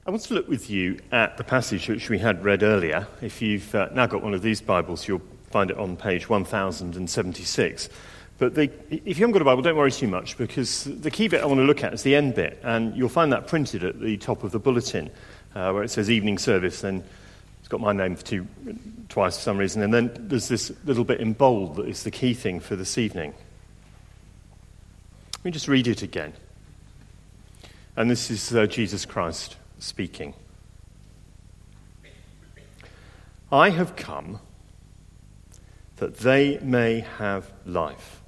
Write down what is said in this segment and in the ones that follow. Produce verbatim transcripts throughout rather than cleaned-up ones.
I want to look with you at the passage which we had read earlier. If you've uh, now got one of these Bibles, you'll find it on page one thousand seventy-six. But the, if you haven't got a Bible, don't worry too much, because the key bit I want to look at is the end bit, and you'll find that printed at the top of the bulletin, uh, where it says evening service, then it's got my name for two, twice for some reason, and then there's this little bit in bold that is the key thing for this evening. Let me just read it again. And this is uh, Jesus Christ speaking. I have come that they may have life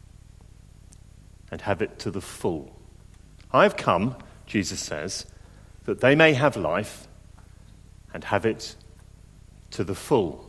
and have it to the full. I have come, Jesus says, that they may have life and have it to the full.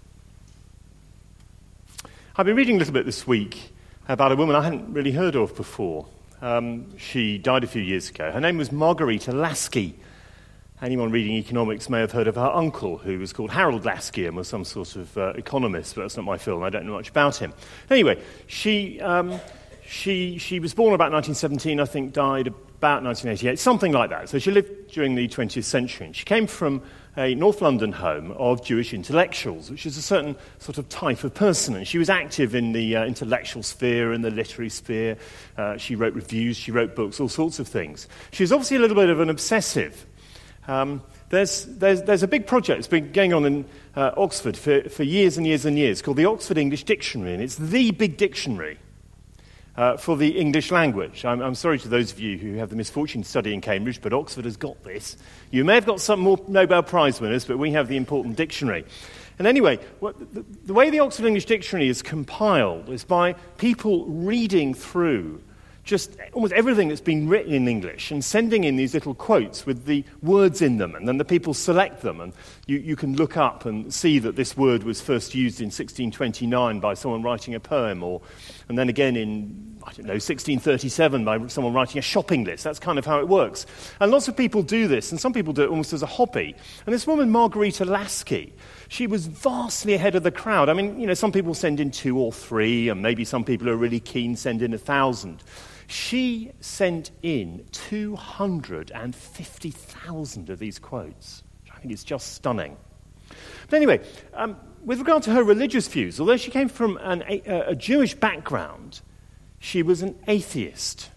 I've been reading a little bit this week about a woman I hadn't really heard of before. Um, she died a few years ago. Her name was Margarita Laski. Anyone reading economics may have heard of her uncle, who was called Harold Laski and was some sort of uh, economist, but that's not my field, I don't know much about him. Anyway, she um, she she was born about nineteen seventeen, I think, died about nineteen eighty-eight, something like that. So she lived during the twentieth century. And she came from a North London home of Jewish intellectuals, which is a certain sort of type of person. And she was active in the uh, intellectual sphere and the literary sphere. Uh, she wrote reviews, she wrote books, all sorts of things. She was obviously a little bit of an obsessive. Um, there's, there's, there's a big project that's been going on in uh, Oxford for, for years and years and years called the Oxford English Dictionary, and it's the big dictionary uh, for the English language. I'm, I'm sorry to those of you who have the misfortune to study in Cambridge, but Oxford has got this. You may have got some more Nobel Prize winners, but we have the important dictionary. And anyway, what, the, the way the Oxford English Dictionary is compiled is by people reading through just almost everything that's been written in English and sending in these little quotes with the words in them, and then the people select them, and you, you can look up and see that this word was first used in sixteen twenty-nine by someone writing a poem, or and then again in, I don't know, sixteen thirty-seven by someone writing a shopping list. That's kind of how it works. And lots of people do this, and some people do it almost as a hobby. And this woman, Margarita Laski, she was vastly ahead of the crowd. I mean, you know, some people send in two or three, and maybe some people who are really keen send in a thousand. She sent in two hundred fifty thousand of these quotes, which I think is just stunning. But anyway, um, with regard to her religious views, although she came from an, a, a Jewish background, she was an atheist.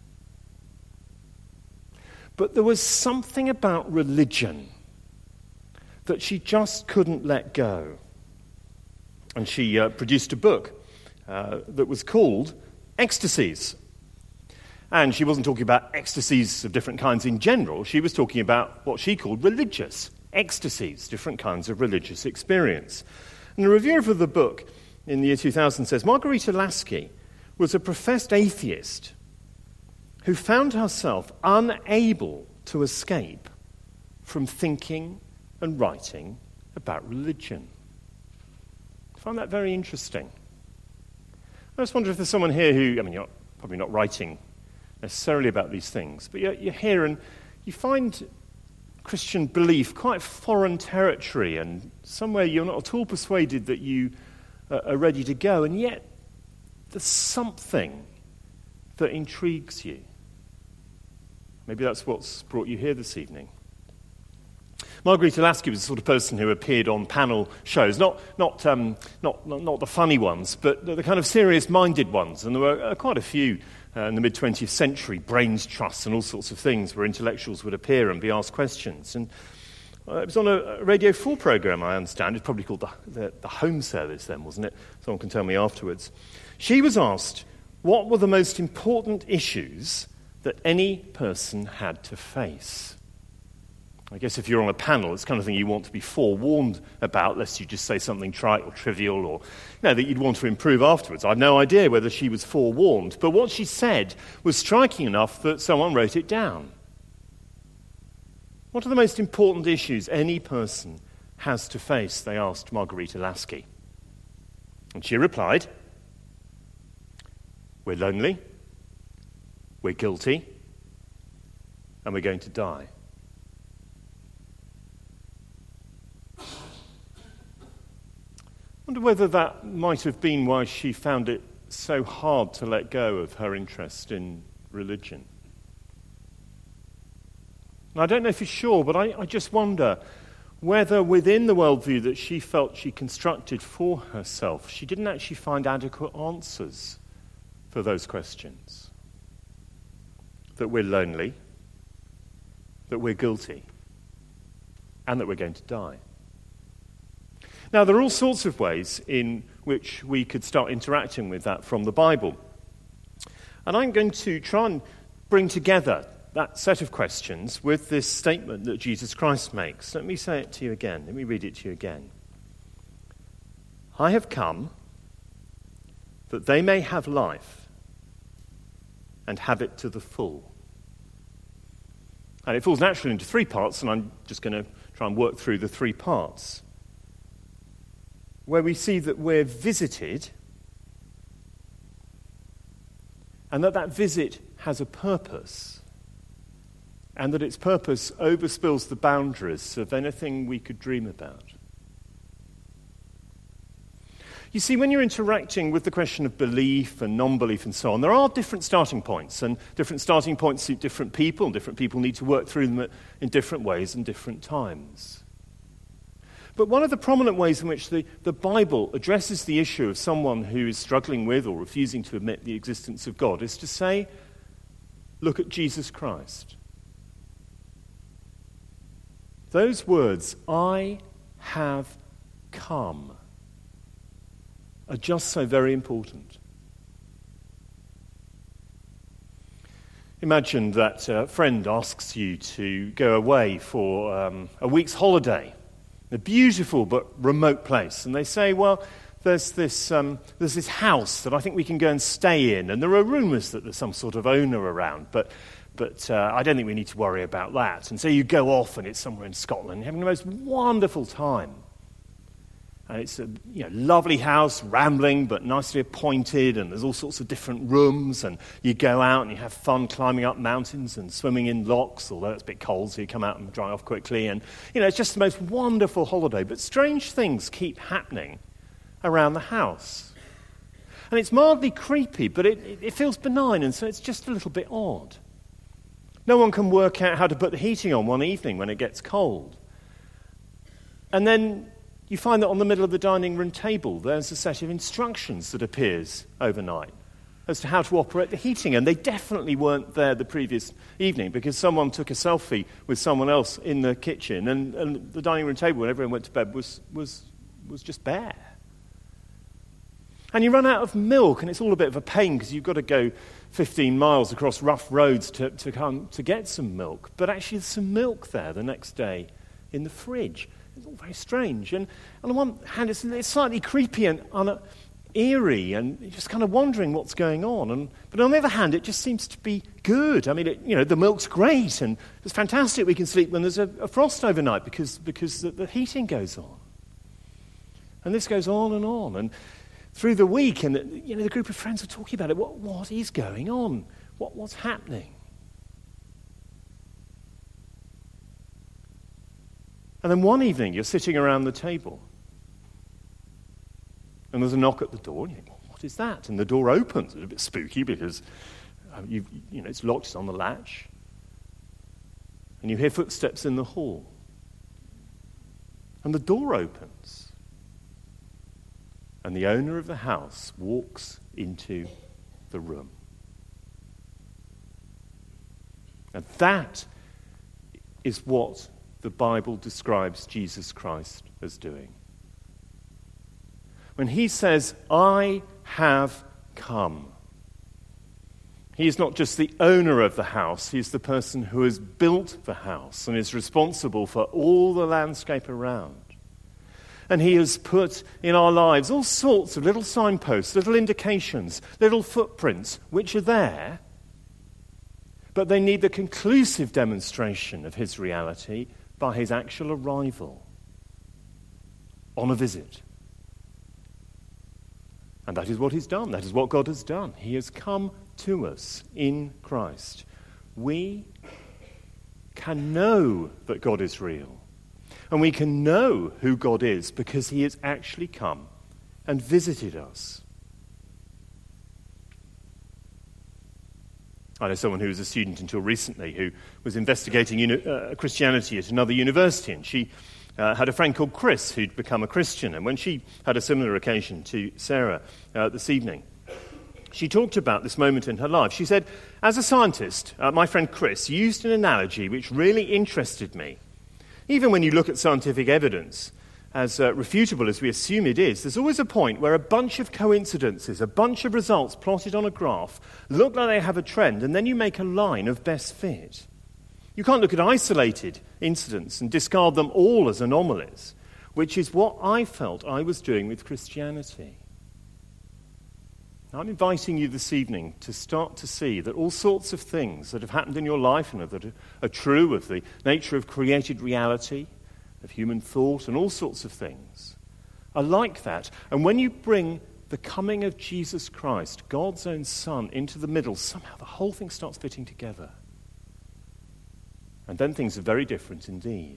But there was something about religion that she just couldn't let go. And she uh, produced a book uh, that was called Ecstasies. And she wasn't talking about ecstasies of different kinds in general. She was talking about what she called religious ecstasies, different kinds of religious experience. And the reviewer of the book in the year two thousand says, Margarita Laski was a professed atheist who found herself unable to escape from thinking and writing about religion. I find that very interesting. I just wonder if there's someone here who, I mean, you're probably not writing necessarily about these things, but you're, you're here and you find Christian belief quite foreign territory and somewhere you're not at all persuaded that you uh, are ready to go, and yet there's something that intrigues you. Maybe that's what's brought you here this evening. Margarita Laski was the sort of person who appeared on panel shows, not not um, not, not not the funny ones, but the, the kind of serious-minded ones, and there were uh, quite a few Uh, in the mid-twentieth century, brains trusts and all sorts of things where intellectuals would appear and be asked questions. And uh, it was on a, a Radio four programme, I understand. It's probably called the, the, the Home Service then, wasn't it? Someone can tell me afterwards. She was asked what were the most important issues that any person had to face. I guess if you're on a panel, it's the kind of thing you want to be forewarned about, lest you just say something trite or trivial or, you know, that you'd want to improve afterwards. I've no idea whether she was forewarned, but what she said was striking enough that someone wrote it down. What are the most important issues any person has to face, they asked Margarita Laski. And she replied, we're lonely, we're guilty, and we're going to die. I wonder whether that might have been why she found it so hard to let go of her interest in religion. And I don't know for sure, but I, I just wonder whether within the worldview that she felt she constructed for herself, she didn't actually find adequate answers for those questions. That we're lonely, that we're guilty, and that we're going to die. Now, there are all sorts of ways in which we could start interacting with that from the Bible. And I'm going to try and bring together that set of questions with this statement that Jesus Christ makes. Let me say it to you again. Let me read it to you again. I have come that they may have life and have it to the full. And it falls naturally into three parts, and I'm just going to try and work through the three parts. Where we see that we're visited, and that that visit has a purpose, and that its purpose overspills the boundaries of anything we could dream about. You see, when you're interacting with the question of belief and non-belief and so on, there are different starting points, and different starting points suit different people, and different people need to work through them in different ways and different times. But one of the prominent ways in which the, the Bible addresses the issue of someone who is struggling with or refusing to admit the existence of God is to say, look at Jesus Christ. Those words, I have come, are just so very important. Imagine that a friend asks you to go away for um, a week's holiday, a beautiful but remote place, and they say, well, there's this um, there's this house that I think we can go and stay in, and there are rumours that there's some sort of owner around, but but uh, I don't think we need to worry about that. And so you go off, and it's somewhere in Scotland, having the most wonderful time. And it's a you know, lovely house, rambling, but nicely appointed, and there's all sorts of different rooms, and you go out and you have fun climbing up mountains and swimming in lochs, although it's a bit cold, so you come out and dry off quickly. And, you know, it's just the most wonderful holiday. But strange things keep happening around the house. And it's mildly creepy, but it, it feels benign, and so it's just a little bit odd. No one can work out how to put the heating on one evening when it gets cold. And then you find that on the middle of the dining room table, there's a set of instructions that appears overnight as to how to operate the heating. And they definitely weren't there the previous evening because someone took a selfie with someone else in the kitchen, and, and the dining room table, when everyone went to bed, was, was, was just bare. And you run out of milk, and it's all a bit of a pain because you've got to go fifteen miles across rough roads to, to come to get some milk. But actually there's some milk there the next day in the fridge. It's all very strange. And on the one hand, it's, it's slightly creepy and un- eerie, and you're just kind of wondering what's going on. And but on the other hand, it just seems to be good. I mean, it, you know, the milk's great, and it's fantastic we can sleep when there's a, a frost overnight because, because the, the heating goes on. And this goes on and on. And through the week, and the, you know, the group of friends were talking about it. What, what is going on? What, what's happening? And then one evening, you're sitting around the table, and there's a knock at the door, and you think, well, what is that? And the door opens. It's a bit spooky because um, you you know it's locked, it's on the latch, and you hear footsteps in the hall, and the door opens. And the owner of the house walks into the room. And that is what the Bible describes Jesus Christ as doing. When he says, I have come, he is not just the owner of the house, he is the person who has built the house and is responsible for all the landscape around. And he has put in our lives all sorts of little signposts, little indications, little footprints, which are there, but they need the conclusive demonstration of his reality by his actual arrival on a visit. And that is what he's done. That is what God has done. He has come to us in Christ. We can know that God is real. And we can know who God is because he has actually come and visited us. I know someone who was a student until recently who was investigating uni- uh, Christianity at another university, and she uh, had a friend called Chris who'd become a Christian. And when she had a similar occasion to Sarah uh, this evening, she talked about this moment in her life. She said, as a scientist, uh, my friend Chris used an analogy which really interested me. Even when you look at scientific evidence, as uh, refutable as we assume it is, there's always a point where a bunch of coincidences, a bunch of results plotted on a graph, look like they have a trend, and then you make a line of best fit. You can't look at isolated incidents and discard them all as anomalies, which is what I felt I was doing with Christianity. I'm inviting you this evening to start to see that all sorts of things that have happened in your life and that are true of the nature of created reality, of human thought, and all sorts of things are like that. And when you bring the coming of Jesus Christ, God's own Son, into the middle, somehow the whole thing starts fitting together. And then things are very different indeed.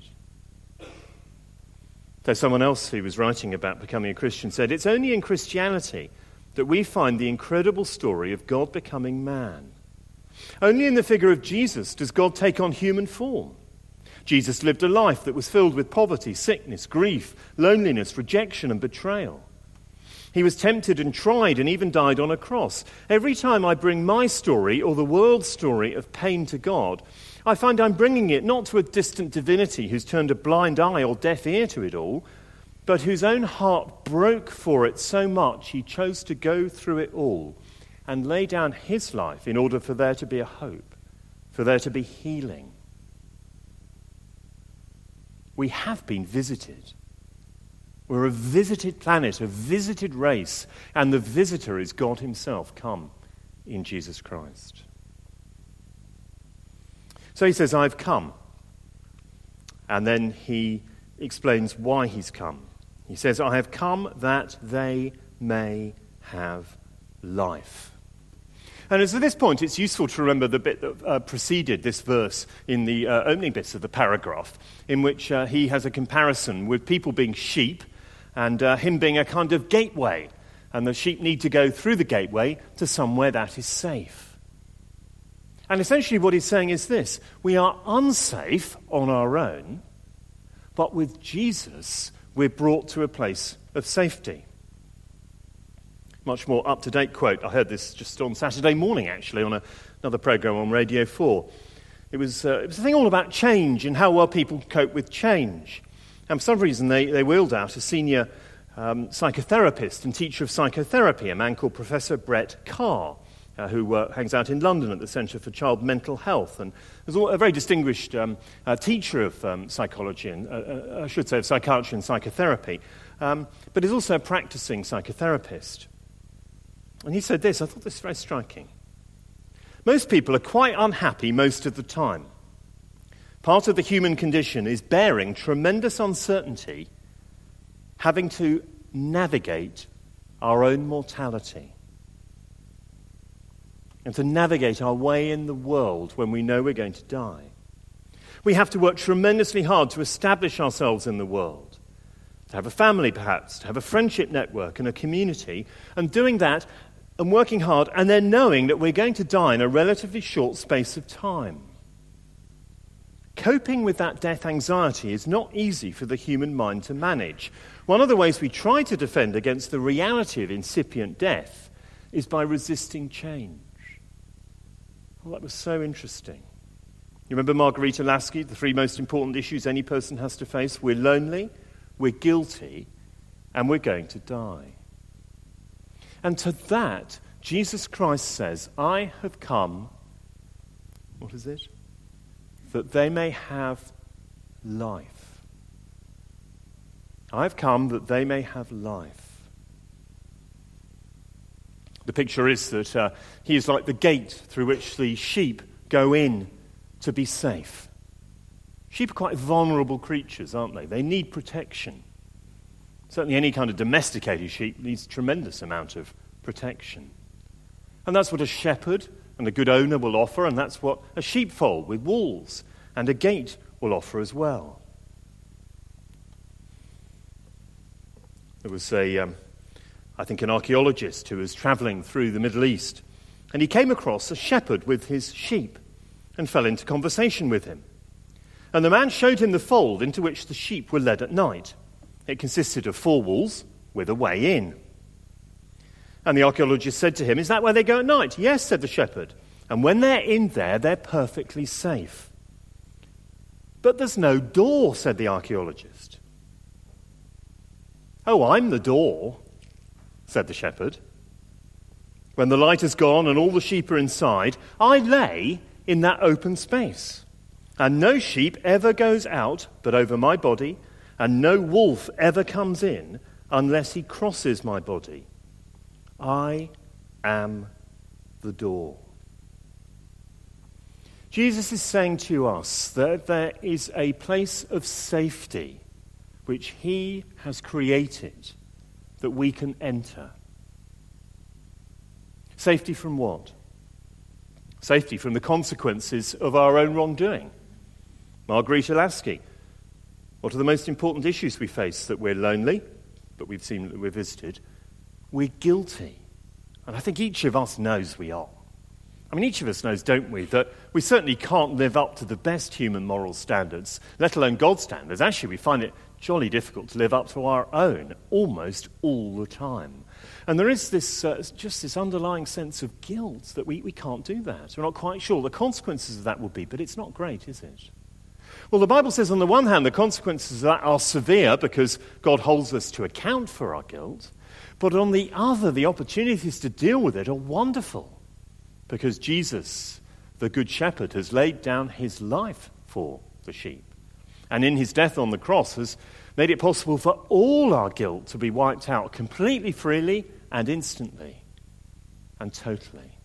There's someone else who was writing about becoming a Christian said, it's only in Christianity that we find the incredible story of God becoming man. Only in the figure of Jesus does God take on human form. Jesus lived a life that was filled with poverty, sickness, grief, loneliness, rejection, and betrayal. He was tempted and tried and even died on a cross. Every time I bring my story or the world's story of pain to God, I find I'm bringing it not to a distant divinity who's turned a blind eye or deaf ear to it all, but whose own heart broke for it so much he chose to go through it all and lay down his life in order for there to be a hope, for there to be healing. We have been visited. We're a visited planet, a visited race, and the visitor is God himself come in Jesus Christ. So he says, I've come. And then he explains why he's come. He says, I have come that they may have life. And at this point, it's useful to remember the bit that uh, preceded this verse in the uh, opening bits of the paragraph, in which uh, he has a comparison with people being sheep and uh, him being a kind of gateway. And the sheep need to go through the gateway to somewhere that is safe. And essentially what he's saying is this: we are unsafe on our own, but with Jesus, we're brought to a place of safety. Much more up-to-date quote. I heard this just on Saturday morning, actually, on a, another program on Radio four. It was, uh, it was a thing all about change and how well people cope with change. And for some reason, they, they wheeled out a senior um, psychotherapist and teacher of psychotherapy, a man called Professor Brett Carr, uh, who uh, hangs out in London at the Centre for Child Mental Health. And was a very distinguished um, uh, teacher of um, psychology, and uh, uh, I should say of psychiatry and psychotherapy, um, but is also a practicing psychotherapist. And he said this, I thought this was very striking. Most people are quite unhappy most of the time. Part of the human condition is bearing tremendous uncertainty, having to navigate our own mortality. And to navigate our way in the world when we know we're going to die. We have to work tremendously hard to establish ourselves in the world. To have a family, perhaps, to have a friendship network and a community. And doing that and working hard, and then knowing that we're going to die in a relatively short space of time. Coping with that death anxiety is not easy for the human mind to manage. One of the ways we try to defend against the reality of incipient death is by resisting change. Well, that was so interesting. You remember Margarita Lasky, the three most important issues any person has to face? We're lonely, we're guilty, and we're going to die. And to that, Jesus Christ says, I have come, what is it? That they may have life. I've come that they may have life. The picture is that uh, he is like the gate through which the sheep go in to be safe. Sheep are quite vulnerable creatures, aren't they? They need protection. Certainly any kind of domesticated sheep needs a tremendous amount of protection. And that's what a shepherd and a good owner will offer, and that's what a sheepfold with walls and a gate will offer as well. There was a, um, I think, an archaeologist who was travelling through the Middle East And he came across a shepherd with his sheep and fell into conversation with him. And the man showed him the fold into which the sheep were led at night. It consisted of four walls with a way in. And the archaeologist said to him, "Is that where they go at night?" "Yes," said the shepherd. "And when they're in there, they're perfectly safe." "But there's no door," said the archaeologist. "Oh, I'm the door," said the shepherd. "When the light is gone and all the sheep are inside, I lay in that open space. And no sheep ever goes out but over my body, and no wolf ever comes in unless he crosses my body. I am the door." Jesus is saying to us that there is a place of safety which he has created that we can enter. Safety from what? Safety from the consequences of our own wrongdoing. Margarita Lasky, what are the most important issues we face? That we're lonely, but we've seen that we're visited. We're guilty. And I think each of us knows we are. I mean, each of us knows, don't we, that we certainly can't live up to the best human moral standards, let alone God's standards. Actually, we find it jolly difficult to live up to our own almost all the time. And there is this uh, just this underlying sense of guilt that we, we can't do that. We're not quite sure the consequences of that will be, but it's not great, is it? Well, the Bible says on the one hand the consequences of that are severe because God holds us to account for our guilt, but on the other the opportunities to deal with it are wonderful because Jesus, the Good Shepherd, has laid down his life for the sheep. And in his death on the cross has made it possible for all our guilt to be wiped out completely, freely, and instantly, and totally.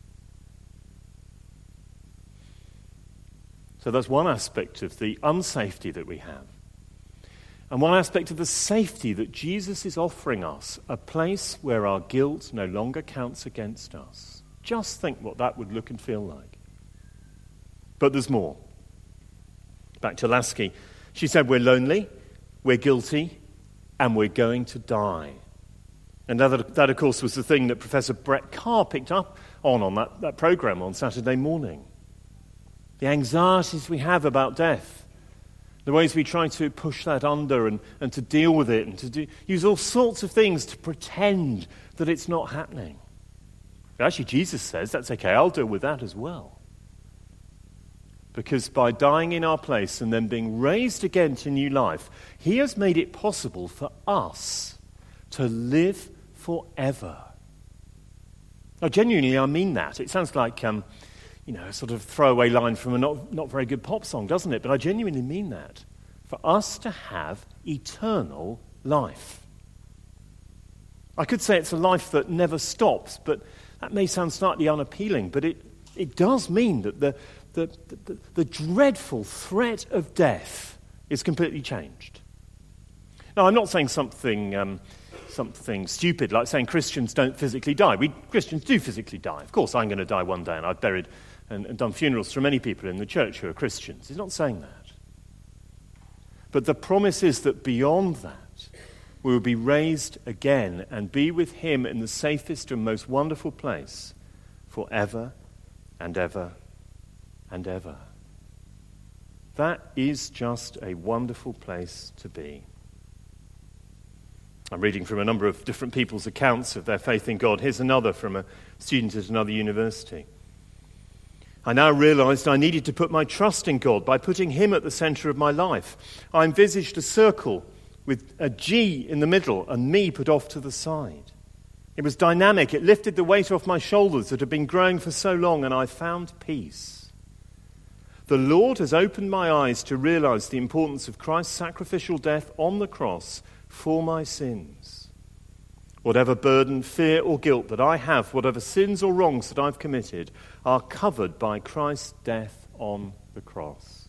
So that's one aspect of the unsafety that we have. And one aspect of the safety that Jesus is offering us, a place where our guilt no longer counts against us. Just think what that would look and feel like. But there's more. Back to Lasky. She said, we're lonely, we're guilty, and we're going to die. And that, that, of course, was the thing that Professor Brett Carr picked up on on that, that program on Saturday morning. The anxieties we have about death, the ways we try to push that under and, and to deal with it and to do, use all sorts of things to pretend that it's not happening. But actually, Jesus says, that's okay, I'll deal with that as well. Because by dying in our place and then being raised again to new life, he has made it possible for us to live forever. Now, genuinely, I mean that. It sounds like, um, you know, a sort of throwaway line from a not, not very good pop song, doesn't it? But I genuinely mean that. For us to have eternal life. I could say it's a life that never stops, but that may sound slightly unappealing, but it, it does mean that the The, the, the dreadful threat of death is completely changed. Now, I'm not saying something um, something stupid, like saying Christians don't physically die. We Christians do physically die. Of course, I'm going to die one day, and I've buried and, and done funerals for many people in the church who are Christians. He's not saying that. But the promise is that beyond that, we will be raised again and be with him in the safest and most wonderful place forever and ever and ever. That is just a wonderful place to be. I'm reading from a number of different people's accounts of their faith in God. Here's another from a student at another university. I now realized I needed to put my trust in God by putting him at the center of my life. I envisaged a circle with a G in the middle and me put off to the side. It was dynamic. It lifted the weight off my shoulders that had been growing for so long, and I found peace. The Lord has opened my eyes to realize the importance of Christ's sacrificial death on the cross for my sins. Whatever burden, fear, or guilt that I have, whatever sins or wrongs that I've committed, are covered by Christ's death on the cross.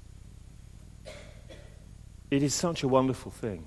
It is such a wonderful thing.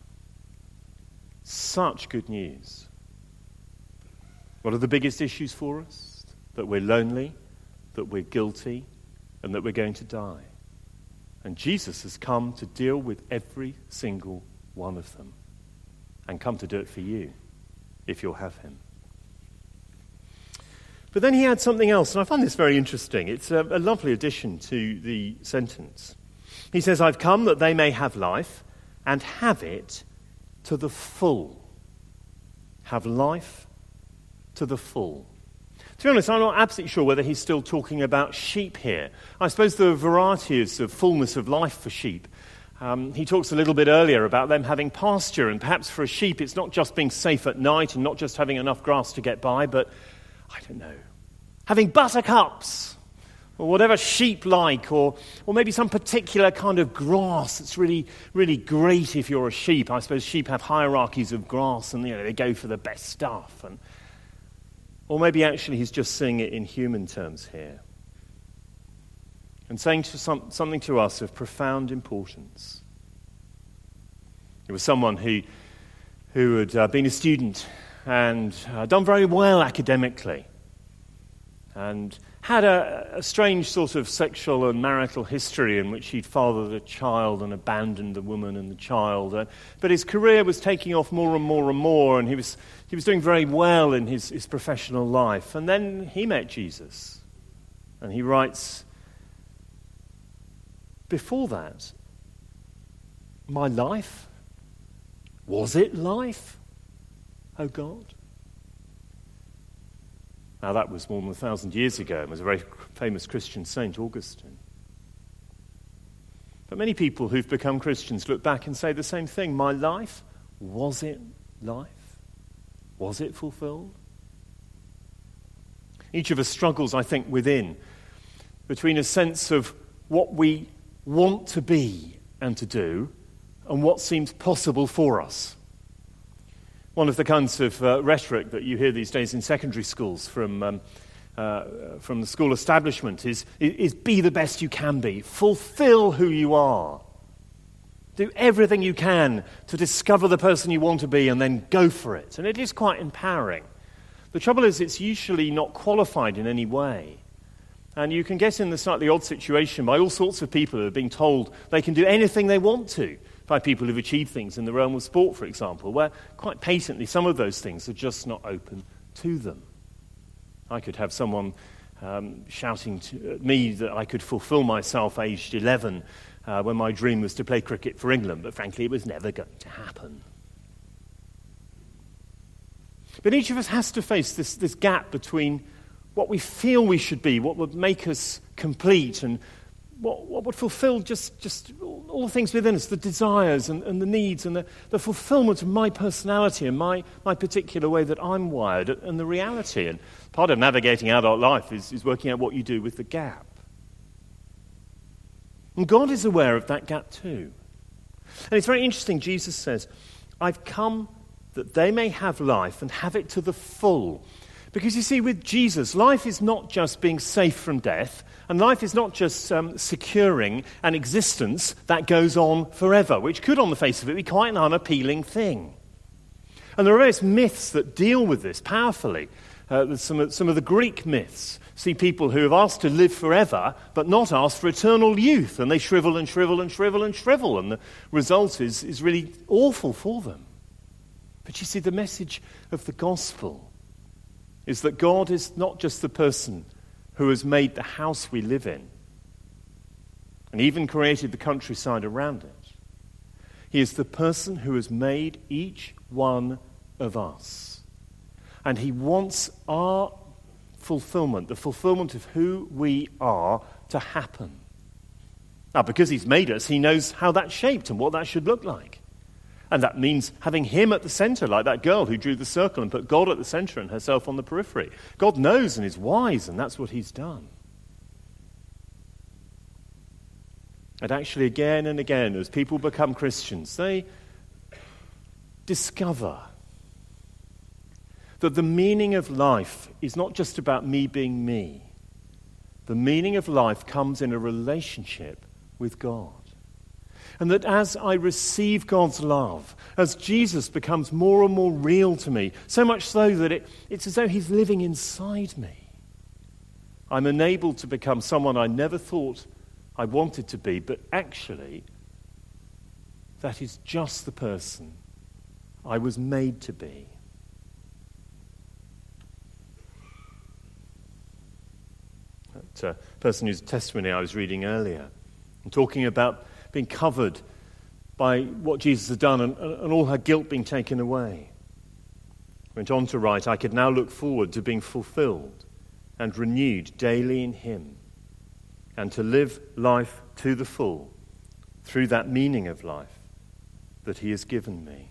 Such good news. What are the biggest issues for us? That we're lonely, that we're guilty, and that we're going to die. And Jesus has come to deal with every single one of them. And come to do it for you, if you'll have him. But then he adds something else, and I find this very interesting. It's a, a lovely addition to the sentence. He says, I've come that they may have life and have it to the full. Have life to the full. To be honest, I'm not absolutely sure whether he's still talking about sheep here. I suppose there are varieties of fullness of life for sheep. Um, he talks a little bit earlier about them having pasture, and perhaps for a sheep it's not just being safe at night and not just having enough grass to get by, but, I don't know, having buttercups, or whatever sheep like, or or maybe some particular kind of grass that's really, really great if you're a sheep. I suppose sheep have hierarchies of grass, and you know, they go for the best stuff. And Or maybe actually he's just seeing it in human terms here, and saying to some, something to us of profound importance. It was someone who, who had uh, been a student and uh, done very well academically, and had a, a strange sort of sexual and marital history in which he'd fathered a child and abandoned the woman and the child. Uh, but his career was taking off more and more and more, and he was he was doing very well in his, his professional life. And then he met Jesus. And he writes, before that, my life, was it life, O God? Now, that was more than a thousand years ago. It was a very famous Christian saint, Augustine. But many people who've become Christians look back and say the same thing. My life, was it life? Was it fulfilled? Each of us struggles, I think, within, between a sense of what we want to be and to do and what seems possible for us. One of the kinds of uh, rhetoric that you hear these days in secondary schools from um, uh, from the school establishment is, is be the best you can be. Fulfill who you are. Do everything you can to discover the person you want to be and then go for it. And it is quite empowering. The trouble is it's usually not qualified in any way. And you can get in the slightly odd situation by all sorts of people who are being told they can do anything they want to, by people who've achieved things in the realm of sport, for example, where quite patently some of those things are just not open to them. I could have someone um, shouting to me that I could fulfill myself aged eleven uh, when my dream was to play cricket for England, but frankly it was never going to happen. But each of us has to face this, this gap between what we feel we should be, what would make us complete, and What, what would fulfill just, just all, all the things within us, the desires and, and the needs and the, the fulfillment of my personality and my, my particular way that I'm wired and the reality. And part of navigating adult life is, is working out what you do with the gap. And God is aware of that gap too. And it's very interesting, Jesus says, I've come that they may have life and have it to the full. Because you see, with Jesus, life is not just being safe from death, and life is not just um, securing an existence that goes on forever, which could, on the face of it, be quite an unappealing thing. And there are various myths that deal with this powerfully. Uh, some, of, some of the Greek myths see people who have asked to live forever, but not asked for eternal youth, and they shrivel and shrivel and shrivel and shrivel, and the result is, is really awful for them. But you see, the message of the gospel is that God is not just the person who has made the house we live in and even created the countryside around it. He is the person who has made each one of us. And he wants our fulfillment, the fulfillment of who we are, to happen. Now, because he's made us, he knows how that's shaped and what that should look like. And that means having him at the center, like that girl who drew the circle and put God at the center and herself on the periphery. God knows and is wise, and that's what he's done. And actually, again and again, as people become Christians, they discover that the meaning of life is not just about me being me. The meaning of life comes in a relationship with God. And that as I receive God's love, as Jesus becomes more and more real to me, so much so that it, it's as though he's living inside me, I'm enabled to become someone I never thought I wanted to be, but actually, that is just the person I was made to be. that uh, person whose testimony I was reading earlier, and talking about being covered by what Jesus had done and, and all her guilt being taken away. Went on to write, I could now look forward to being fulfilled and renewed daily in him, and to live life to the full through that meaning of life that he has given me.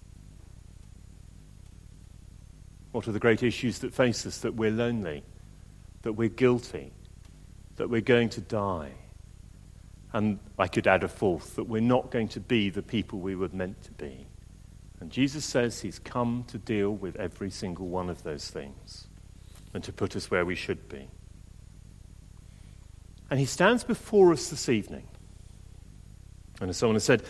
What are the great issues that face us? That we're lonely, that we're guilty, that we're going to die. And I could add a fourth, that we're not going to be the people we were meant to be. And Jesus says he's come to deal with every single one of those things and to put us where we should be. And he stands before us this evening. And as someone has said,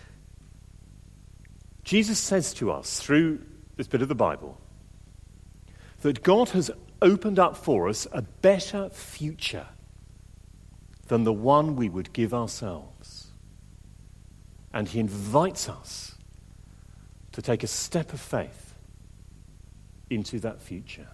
Jesus says to us through this bit of the Bible that God has opened up for us a better future than the one we would give ourselves. And he invites us to take a step of faith into that future.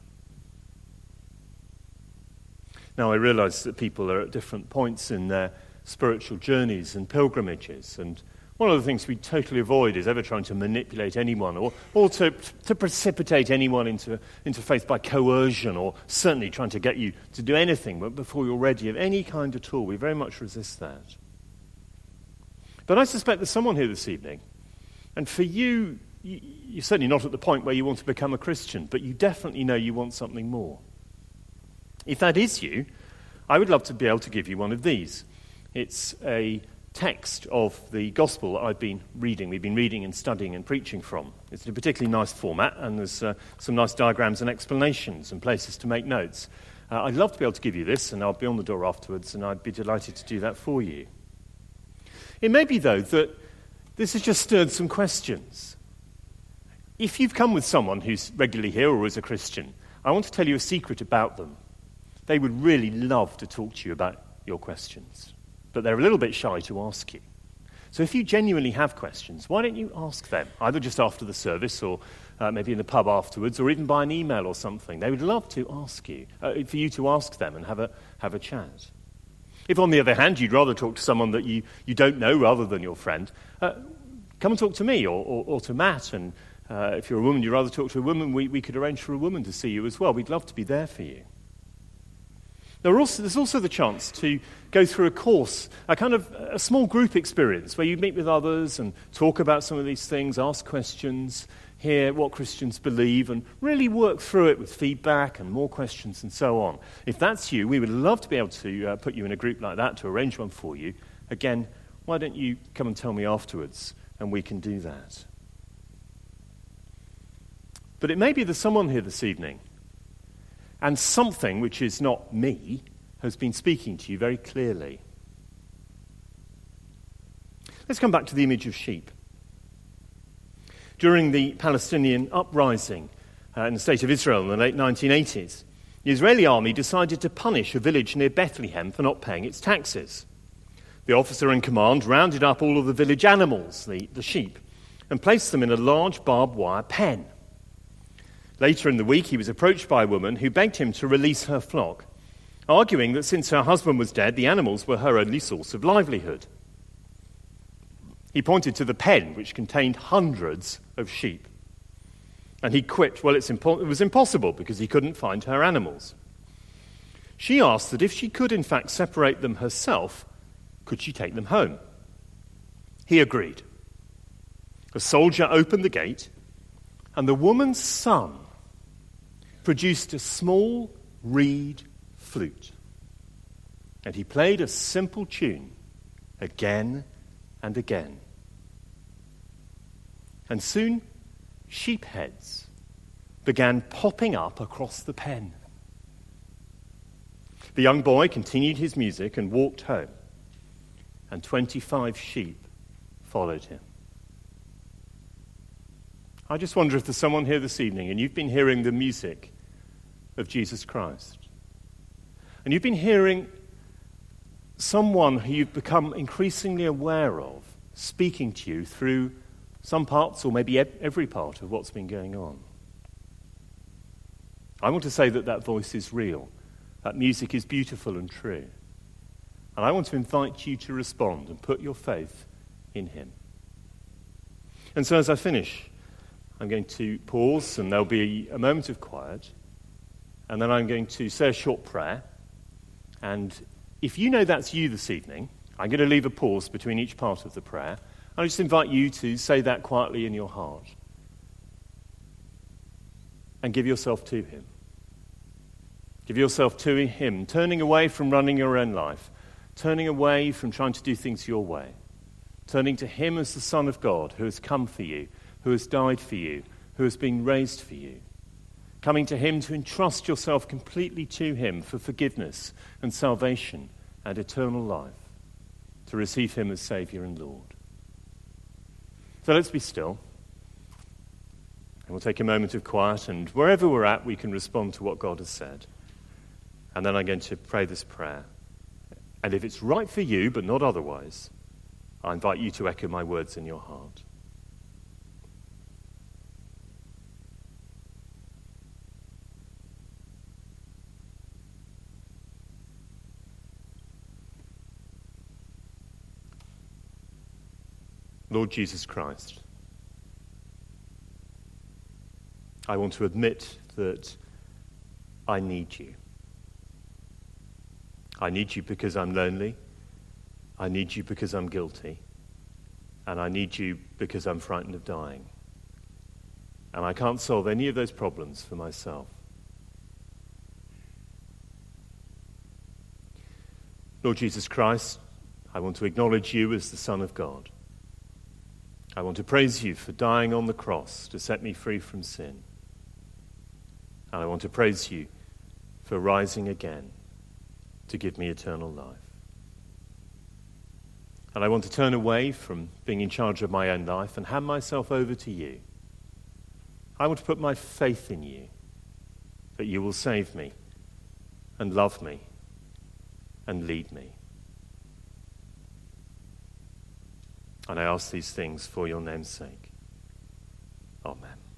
Now, I realize that people are at different points in their spiritual journeys and pilgrimages, and one of the things we totally avoid is ever trying to manipulate anyone or, or to, to precipitate anyone into, into faith by coercion, or certainly trying to get you to do anything before you're ready of any kind at all. We very much resist that. But I suspect there's someone here this evening, and for you, you're certainly not at the point where you want to become a Christian, but you definitely know you want something more. If that is you, I would love to be able to give you one of these. It's a text of the gospel that I've been reading, we've been reading and studying and preaching from. It's in a particularly nice format, and there's uh, some nice diagrams and explanations and places to make notes. Uh, I'd love to be able to give you this, and I'll be on the door afterwards, and I'd be delighted to do that for you. It may be, though, that this has just stirred some questions. If you've come with someone who's regularly here or is a Christian, I want to tell you a secret about them. They would really love to talk to you about your questions, but they're a little bit shy to ask you. So if you genuinely have questions, why don't you ask them, either just after the service or uh, maybe in the pub afterwards, or even by an email or something. They would love to ask you, uh, for you to ask them and have a have a chat. If, on the other hand, you'd rather talk to someone that you, you don't know rather than your friend, uh, come and talk to me or, or, or to Matt. And uh, if you're a woman, you'd rather talk to a woman, we, we could arrange for a woman to see you as well. We'd love to be there for you. There also, there's also the chance to go through a course, a kind of a small group experience where you meet with others and talk about some of these things, ask questions, hear what Christians believe, and really work through it with feedback and more questions and so on. If that's you, we would love to be able to uh, put you in a group like that, to arrange one for you. Again, why don't you come and tell me afterwards, and we can do that. But it may be there's someone here this evening, and something which is not me has been speaking to you very clearly. Let's come back to the image of sheep. During the Palestinian uprising uh, in the state of Israel in the late nineteen eighties, the Israeli army decided to punish a village near Bethlehem for not paying its taxes. The officer in command rounded up all of the village animals, the, the sheep, and placed them in a large barbed wire pen. Later in the week, he was approached by a woman who begged him to release her flock, arguing that since her husband was dead, the animals were her only source of livelihood. He pointed to the pen, which contained hundreds of sheep. And he quipped, well, it's impo- it was impossible because he couldn't find her animals. She asked that if she could, in fact, separate them herself, could she take them home? He agreed. A soldier opened the gate, and the woman's son produced a small reed flute. And he played a simple tune again and again. And soon, sheep heads began popping up across the pen. The young boy continued his music and walked home, and twenty-five sheep followed him. I just wonder if there's someone here this evening and you've been hearing the music of Jesus Christ. And you've been hearing someone who you've become increasingly aware of speaking to you through some parts or maybe every part of what's been going on. I want to say that that voice is real, That music is beautiful and true. And I want to invite you to respond and put your faith in him. And so as I finish, I'm going to pause and there'll be a moment of quiet. And then I'm going to say a short prayer. And if you know that's you this evening, I'm going to leave a pause between each part of the prayer. I just invite you to say that quietly in your heart. And give yourself to him. Give yourself to him, turning away from running your own life, turning away from trying to do things your way, turning to him as the Son of God who has come for you, who has died for you, who has been raised for you. Coming to him to entrust yourself completely to him for forgiveness and salvation and eternal life, to receive him as Saviour and Lord. So let's be still, and we'll take a moment of quiet, and wherever we're at, we can respond to what God has said. And then I'm going to pray this prayer. And if it's right for you, but not otherwise, I invite you to echo my words in your heart. Lord Jesus Christ, I want to admit that I need you. I need you because I'm lonely. I need you because I'm guilty. And I need you because I'm frightened of dying. And I can't solve any of those problems for myself. Lord Jesus Christ, I want to acknowledge you as the Son of God. I want to praise you for dying on the cross to set me free from sin. And I want to praise you for rising again to give me eternal life. And I want to turn away from being in charge of my own life and hand myself over to you. I want to put my faith in you, that you will save me and love me and lead me. And I ask these things for your name's sake. Amen.